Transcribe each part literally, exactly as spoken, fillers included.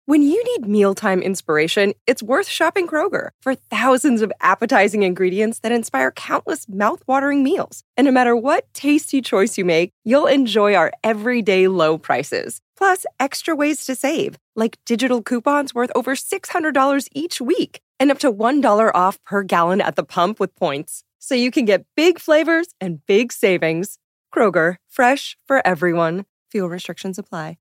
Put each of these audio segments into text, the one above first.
When you need mealtime inspiration, it's worth shopping Kroger for thousands of appetizing ingredients that inspire countless mouthwatering meals. And no matter what tasty choice you make, you'll enjoy our everyday low prices. Plus, extra ways to save, like digital coupons worth over six hundred dollars each week and up to one dollar off per gallon at the pump with points. So you can get big flavors and big savings. Kroger, fresh for everyone. Fuel restrictions apply.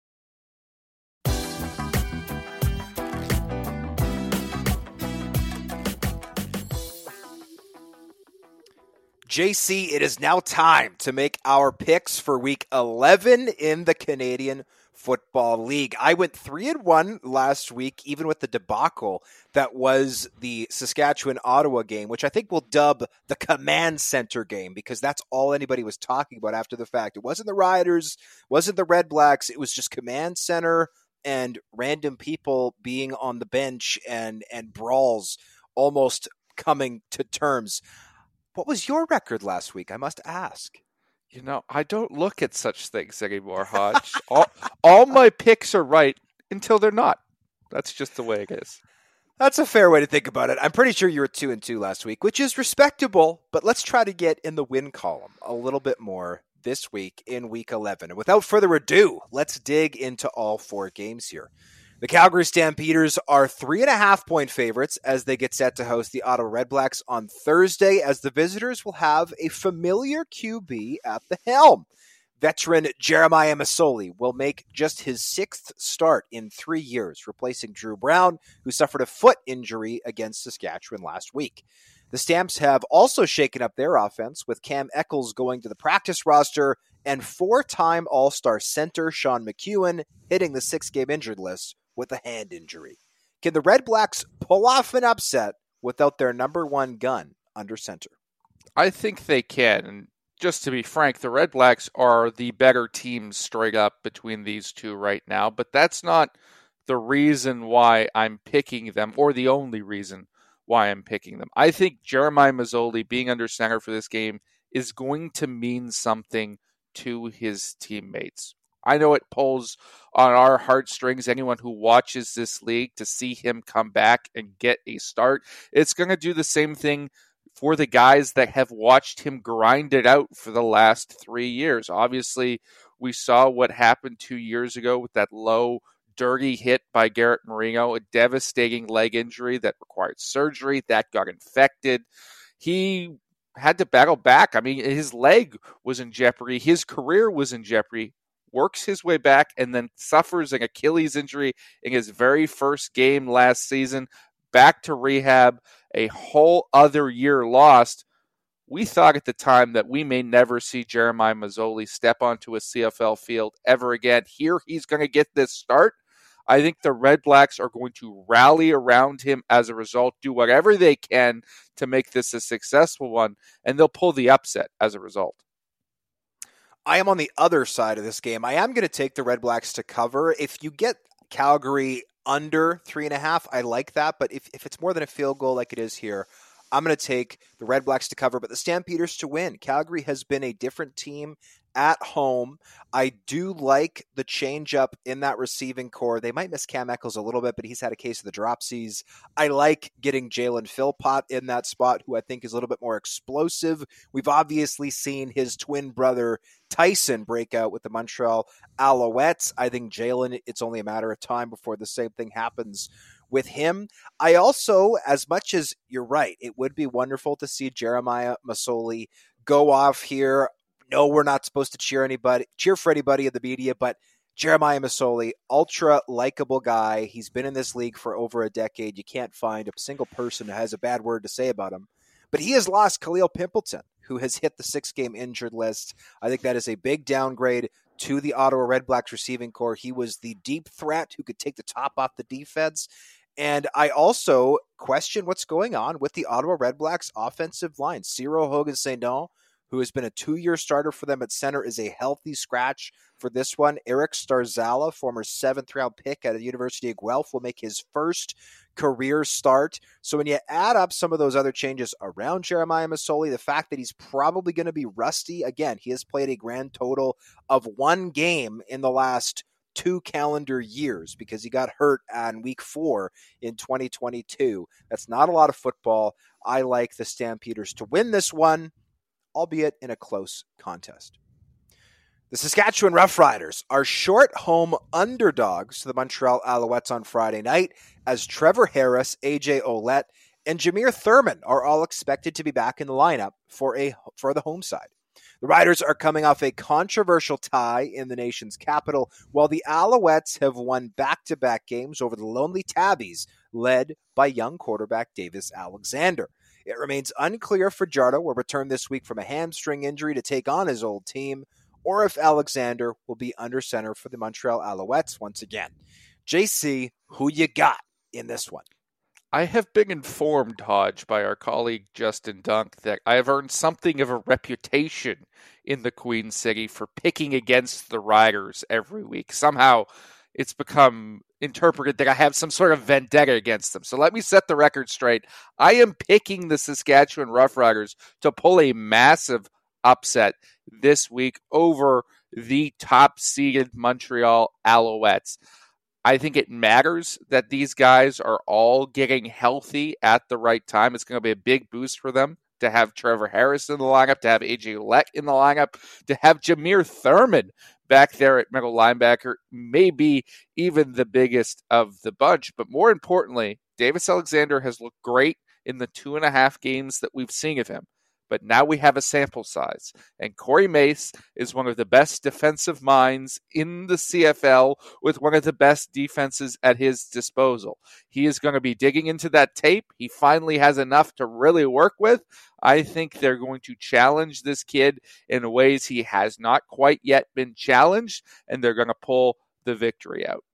J C, it is now time to make our picks for week eleven in the Canadian Football League. I went three and one last week, even with the debacle that was the Saskatchewan-Ottawa game, which I think we'll dub the Command Center game, because that's all anybody was talking about after the fact. It wasn't the Riders, wasn't the Red Blacks, it was just Command Center and random people being on the bench and, and brawls almost coming to terms. What was your record last week? I must ask. You know, I don't look at such things anymore, Hodge. all, all my picks are right until they're not. That's just the way it is. That's a fair way to think about it. I'm pretty sure you were two and two last week, which is respectable, but let's try to get in the win column a little bit more this week in week eleven. And without further ado, let's dig into all four games here. The Calgary Stampeders are three and a half point favorites as they get set to host the Ottawa Red Blacks on Thursday, as the visitors will have a familiar Q B at the helm. Veteran Jeremiah Masoli will make just his sixth start in three years, replacing Drew Brown, who suffered a foot injury against Saskatchewan last week. The Stamps have also shaken up their offense, with Cam Eccles going to the practice roster and four-time All-Star center Sean McEwen hitting the six-game injured list with a hand injury. Can the Red Blacks pull off an upset without their number one gun under center? I think they can. And just to be frank, the Red Blacks are the better team straight up between these two right now. But that's not the reason why I'm picking them, or the only reason why I'm picking them. I think Jeremiah Masoli being under center for this game is going to mean something to his teammates. I know it pulls on our heartstrings, anyone who watches this league, to see him come back and get a start. It's going to do the same thing for the guys that have watched him grind it out for the last three years. Obviously, we saw what happened two years ago with that low, dirty hit by Garrett Marino, a devastating leg injury that required surgery, that got infected. He had to battle back. I mean, his leg was in jeopardy. His career was in jeopardy. Works his way back and then suffers an Achilles injury in his very first game last season. Back to rehab, a whole other year lost. We thought at the time that we may never see Jeremiah Masoli step onto a C F L field ever again. Here he's going to get this start. I think the Red Blacks are going to rally around him as a result, do whatever they can to make this a successful one, and they'll pull the upset as a result. I am on the other side of this game. I am going to take the Red Blacks to cover. If you get Calgary under three and a half, I like that. But if, if it's more than a field goal like it is here, I'm going to take the Red Blacks to cover, but the Stampeders to win. Calgary has been a different team at home. I do like the change-up in that receiving core. They might miss Cam Eccles a little bit, but he's had a case of the dropsies. I like getting Jalen Philpott in that spot, who I think is a little bit more explosive. We've obviously seen his twin brother Tyson break out with the Montreal Alouettes. I think Jalen, it's only a matter of time before the same thing happens with him. I also, as much as you're right, it would be wonderful to see Jeremiah Masoli go off here. No, we're not supposed to cheer anybody, cheer for anybody in the media, but Jeremiah Masoli, ultra likable guy. He's been in this league for over a decade. You can't find a single person who has a bad word to say about him. But he has lost Khalil Pimpleton, who has hit the six-game injured list. I think that is a big downgrade to the Ottawa Red Blacks receiving core. He was the deep threat who could take the top off the defense. And I also question what's going on with the Ottawa Red Blacks offensive line. Ciro Hogan-Saint-Don, who has been a two-year starter for them at center, is a healthy scratch for this one. Eric Starzala, former seventh-round pick at the University of Guelph, will make his first career start. So when you add up some of those other changes around Jeremiah Masoli, the fact that he's probably going to be rusty, again, he has played a grand total of one game in the last two calendar years because he got hurt on week four in twenty twenty-two. That's not a lot of football. I like the Stampeders to win this one, albeit in a close contest. The Saskatchewan Roughriders are short home underdogs to the Montreal Alouettes on Friday night as Trevor Harris, A J Ouellette, and Jameer Thurman are all expected to be back in the lineup for a for the home side. The Riders are coming off a controversial tie in the nation's capital, while the Alouettes have won back-to-back games over the Lonely Tabbies, led by young quarterback Davis Alexander. It remains unclear if Fajardo will return this week from a hamstring injury to take on his old team, or if Alexander will be under center for the Montreal Alouettes once again. J C, who you got in this one? I have been informed, Hodge, by our colleague Justin Dunk that I have earned something of a reputation in the Queen City for picking against the Riders every week. Somehow it's become interpreted that I have some sort of vendetta against them. So let me set the record straight. I am picking the Saskatchewan Roughriders to pull a massive upset this week over the top-seeded Montreal Alouettes. I think it matters that these guys are all getting healthy at the right time. It's going to be a big boost for them to have Trevor Harris in the lineup, to have A J Ouellette in the lineup, to have Jameer Thurman back there at middle linebacker, maybe even the biggest of the bunch. But more importantly, Davis Alexander has looked great in the two and a half games that we've seen of him. But now we have a sample size. And Corey Mace is one of the best defensive minds in the C F L with one of the best defenses at his disposal. He is going to be digging into that tape. He finally has enough to really work with. I think they're going to challenge this kid in ways he has not quite yet been challenged, and they're going to pull the victory out.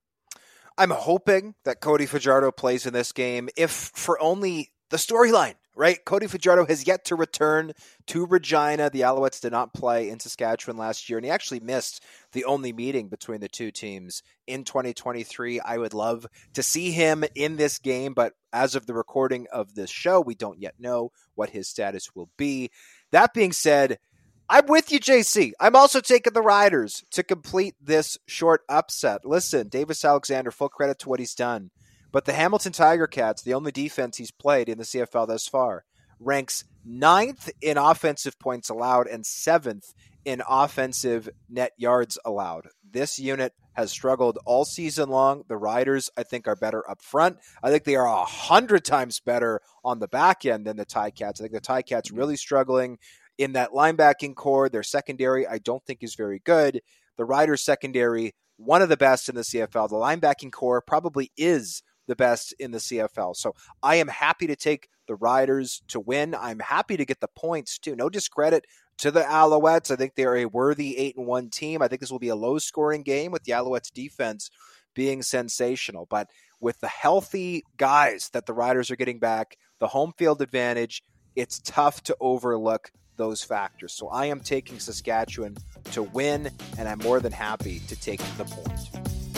I'm hoping that Cody Fajardo plays in this game, if for only the storyline. Right, Cody Fajardo has yet to return to Regina. The Alouettes did not play in Saskatchewan last year, and he actually missed the only meeting between the two teams in twenty twenty-three. I would love to see him in this game, but as of the recording of this show, we don't yet know what his status will be. That being said, I'm with you, J C. I'm also taking the Riders to complete this short upset. Listen, Davis Alexander, full credit to what he's done. But the Hamilton Tiger Cats, the only defense he's played in the C F L thus far, ranks ninth in offensive points allowed and seventh in offensive net yards allowed. This unit has struggled all season long. The Riders, I think, are better up front. I think they are a hundred times better on the back end than the Ticats. I think the Ticats really struggling in that linebacking core. Their secondary, I don't think, is very good. The Riders' secondary, one of the best in the C F L. The linebacking core probably is the best in the C F L. So I am happy to take the Riders to win. I'm happy to get the points too. No discredit to the Alouettes. I think they are a worthy eight and one team. I think this will be a low scoring game with the Alouettes defense being sensational. But with the healthy guys that the Riders are getting back, the home field advantage, it's tough to overlook those factors. So I am taking Saskatchewan to win, and I'm more than happy to take the point.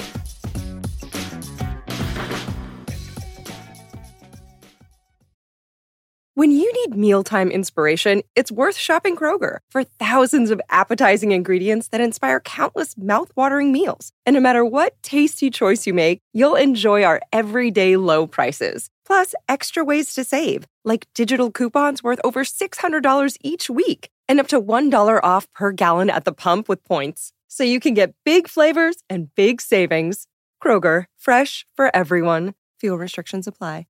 When you need mealtime inspiration, it's worth shopping Kroger for thousands of appetizing ingredients that inspire countless mouth-watering meals. And no matter what tasty choice you make, you'll enjoy our everyday low prices. Plus, extra ways to save, like digital coupons worth over six hundred dollars each week and up to one dollar off per gallon at the pump with points. So you can get big flavors and big savings. Kroger, fresh for everyone. Fuel restrictions apply.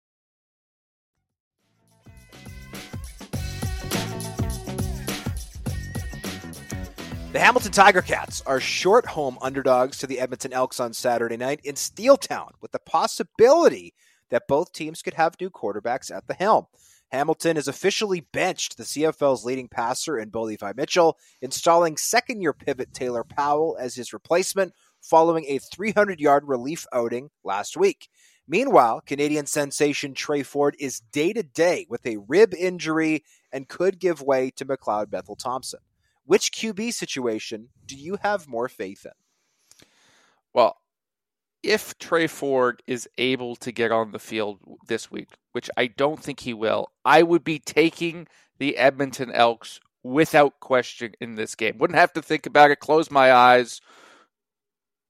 The Hamilton Tiger Cats are short home underdogs to the Edmonton Elks on Saturday night in Steeltown, with the possibility that both teams could have new quarterbacks at the helm. Hamilton has officially benched the C F L's leading passer in Bo Levi Mitchell, installing second-year pivot Taylor Powell as his replacement following a three hundred yard relief outing last week. Meanwhile, Canadian sensation Trey Ford is day-to-day with a rib injury and could give way to McLeod Bethel-Thompson. Which Q B situation do you have more faith in? Well, if Trey Ford is able to get on the field this week, which I don't think he will, I would be taking the Edmonton Elks without question in this game. Wouldn't have to think about it, close my eyes,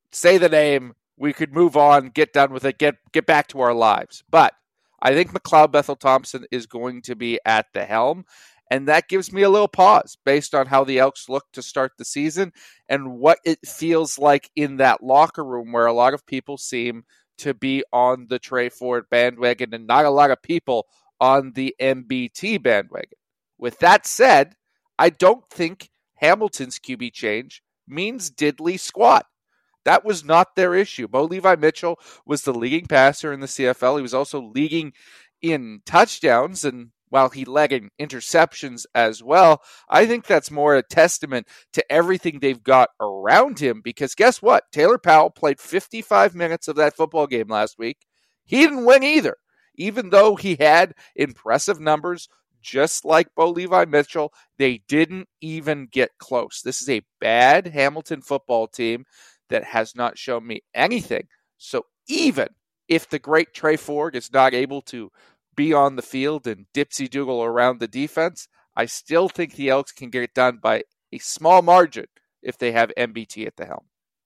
say the name, we could move on, get done with it, get get back to our lives. But I think McLeod Bethel Thompson is going to be at the helm, and that gives me a little pause based on how the Elks look to start the season and what it feels like in that locker room where a lot of people seem to be on the Tre Ford bandwagon and not a lot of people on the M B T bandwagon. With that said, I don't think Hamilton's Q B change means diddly squat. That was not their issue. Bo Levi Mitchell was the leading passer in the C F L. He was also leading in touchdowns, and while he led in interceptions as well, I think that's more a testament to everything they've got around him, because guess what? Taylor Powell played fifty-five minutes of that football game last week. He didn't win either, even though he had impressive numbers. Just like Bo Levi Mitchell, they didn't even get close. This is a bad Hamilton football team that has not shown me anything. So even if the great Tre Ford is not able to be on the field and dipsy doodle around the defense, I still think the Elks can get it done by a small margin if they have M B T at the helm.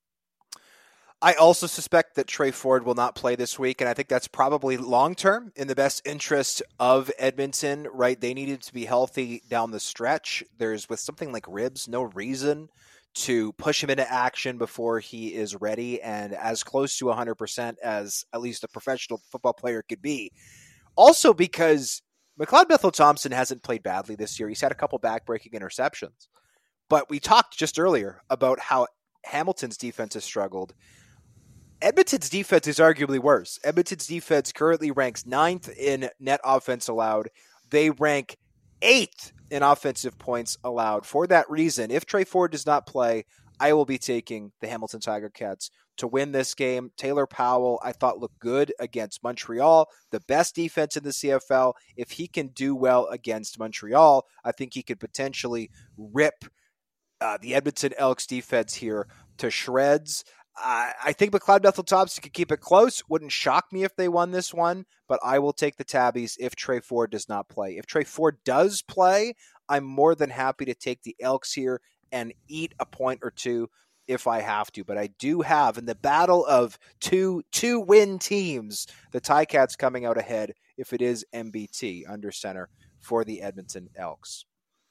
I also suspect that Tre Ford will not play this week, and I think that's probably long-term in the best interest of Edmonton, right? They needed to be healthy down the stretch. There's, with something like ribs, no reason to push him into action before he is ready and as close to one hundred percent as at least a professional football player could be. Also because McLeod Bethel Thompson hasn't played badly this year. He's had a couple back-breaking interceptions. But we talked just earlier about how Hamilton's defense has struggled. Edmonton's defense is arguably worse. Edmonton's defense currently ranks ninth in net offense allowed. They rank eighth in offensive points allowed. For that reason, if Tre Ford does not play, I will be taking the Hamilton Tiger Cats to win this game. Taylor Powell, I thought, looked good against Montreal, the best defense in the C F L. If he can do well against Montreal, I think he could potentially rip uh, the Edmonton Elks defense here to shreds. Uh, I think McLeod Bethel Thompson could keep it close. Wouldn't shock me if they won this one, but I will take the Tabbies if Tre Ford does not play. If Tre Ford does play, I'm more than happy to take the Elks here and eat a point or two if I have to. But I do have, in the battle of two two-win teams, the Ticats coming out ahead if it is M B T under center for the Edmonton Elks.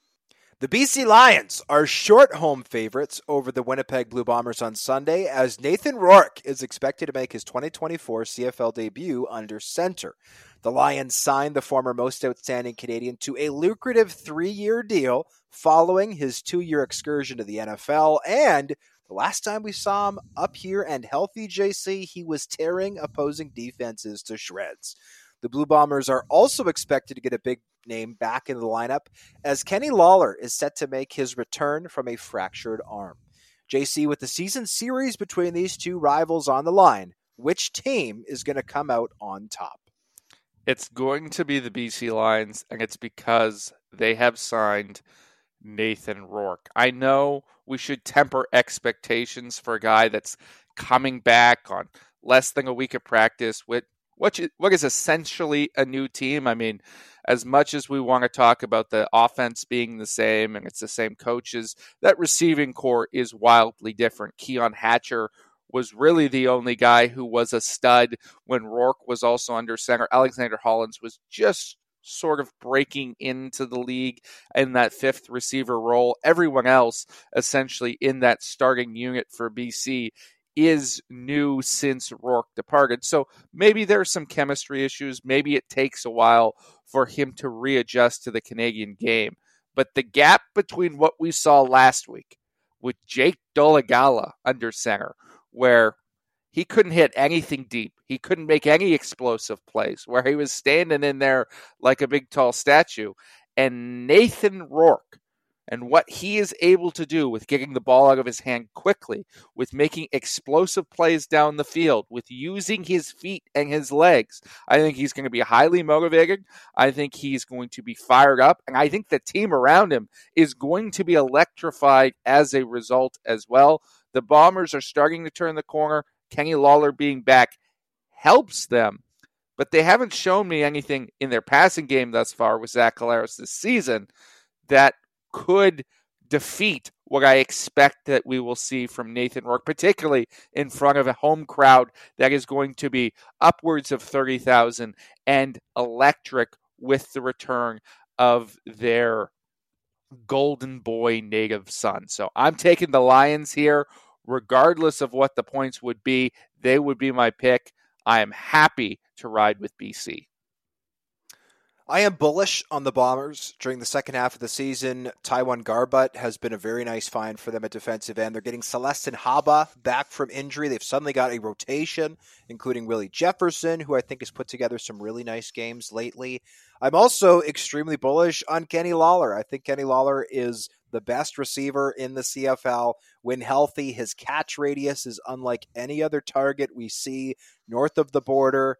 The B C Lions are short home favorites over the Winnipeg Blue Bombers on Sunday, as Nathan Rourke is expected to make his twenty twenty-four C F L debut under center. The Lions signed the former most outstanding Canadian to a lucrative three-year deal following his two-year excursion to the N F L, and the last time we saw him up here and healthy, J C, he was tearing opposing defenses to shreds. The Blue Bombers are also expected to get a big name back in the lineup, as Kenny Lawler is set to make his return from a fractured arm. J C, with the season series between these two rivals on the line, which team is going to come out on top? It's going to be the B C Lions, and it's because they have signed Nathan Rourke. I know we should temper expectations for a guy that's coming back on less than a week of practice with what what is essentially a new team. I mean, as much as we want to talk about the offense being the same and it's the same coaches, that receiving core is wildly different. Keon Hatcher was really the only guy who was a stud when Rourke was also under center. Alexander Hollins was just sort of breaking into the league in that fifth receiver role. Everyone else essentially in that starting unit for B C is new since Rourke departed. So maybe there's some chemistry issues. Maybe it takes a while for him to readjust to the Canadian game. But the gap between what we saw last week with Jake Dolegala under center, where he couldn't hit anything deep, he couldn't make any explosive plays, where he was standing in there like a big tall statue, and Nathan Rourke, and what he is able to do with getting the ball out of his hand quickly, with making explosive plays down the field, with using his feet and his legs, I think he's going to be highly motivated. I think he's going to be fired up. And I think the team around him is going to be electrified as a result as well. The Bombers are starting to turn the corner. Kenny Lawler being back helps them. But they haven't shown me anything in their passing game thus far with Zach Collaros this season that could defeat what I expect that we will see from Nathan Rourke, particularly in front of a home crowd that is going to be upwards of thirty thousand and electric with the return of their golden boy native son. So I'm taking the Lions here, regardless of what the points would be. They would be my pick. I am happy to ride with B C. I am bullish on the Bombers during the second half of the season. Taiwan Garbutt has been a very nice find for them at defensive end. They're getting Celestin Haba back from injury. They've suddenly got a rotation, including Willie Jefferson, who I think has put together some really nice games lately. I'm also extremely bullish on Kenny Lawler. I think Kenny Lawler is the best receiver in the C F L. When healthy, his catch radius is unlike any other target we see north of the border.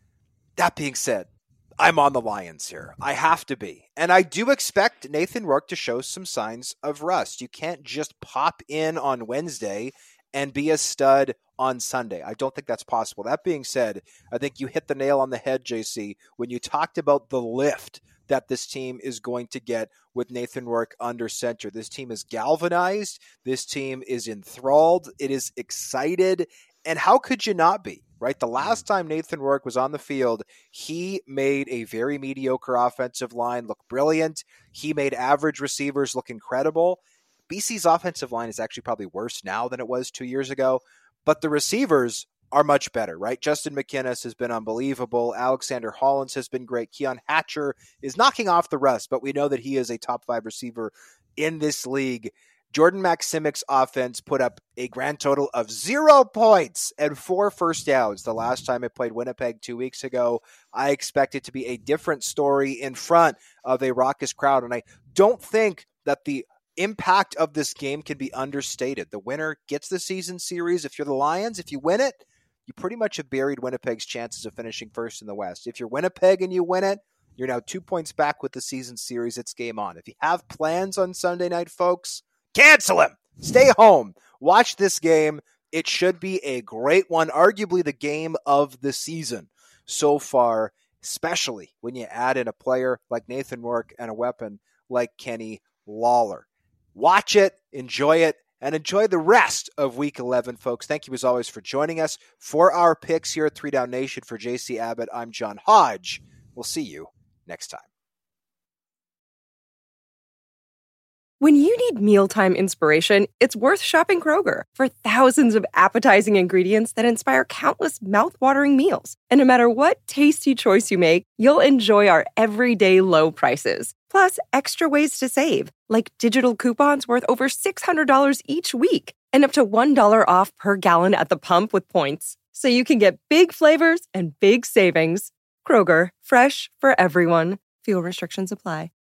That being said, I'm on the Lions here. I have to be. And I do expect Nathan Rourke to show some signs of rust. You can't just pop in on Wednesday and be a stud on Sunday. I don't think that's possible. That being said, I think you hit the nail on the head, J C, when you talked about the lift that this team is going to get with Nathan Rourke under center. This team is galvanized. This team is enthralled. It is excited. And how could you not be? Right? The last time Nathan Rourke was on the field, he made a very mediocre offensive line look brilliant. He made average receivers look incredible. B C's offensive line is actually probably worse now than it was two years ago, but the receivers are much better, right? Justin McInnis has been unbelievable. Alexander Hollins has been great. Keon Hatcher is knocking off the rust, but we know that he is a top five receiver in this league. Jordan Maximic's offense put up a grand total of zero points and four first downs the last time it played Winnipeg two weeks ago. I expect it to be a different story in front of a raucous crowd, and I don't think that the impact of this game can be understated. The winner gets the season series. If you're the Lions, if you win it, you pretty much have buried Winnipeg's chances of finishing first in the West. If you're Winnipeg and you win it, you're now two points back with the season series. It's game on. If you have plans on Sunday night, folks, cancel him. Stay home. Watch this game. It should be a great one, arguably the game of the season so far, especially when you add in a player like Nathan Rourke and a weapon like Kenny Lawler. Watch it, enjoy it, and enjoy the rest of Week eleven, folks. Thank you as always for joining us. For our picks here at Three Down Nation, for J C Abbott, I'm John Hodge. We'll see you next time. When you need mealtime inspiration, it's worth shopping Kroger for thousands of appetizing ingredients that inspire countless mouth-watering meals. And no matter what tasty choice you make, you'll enjoy our everyday low prices. Plus, extra ways to save, like digital coupons worth over six hundred dollars each week and up to one dollar off per gallon at the pump with points. So you can get big flavors and big savings. Kroger, fresh for everyone. Fuel restrictions apply.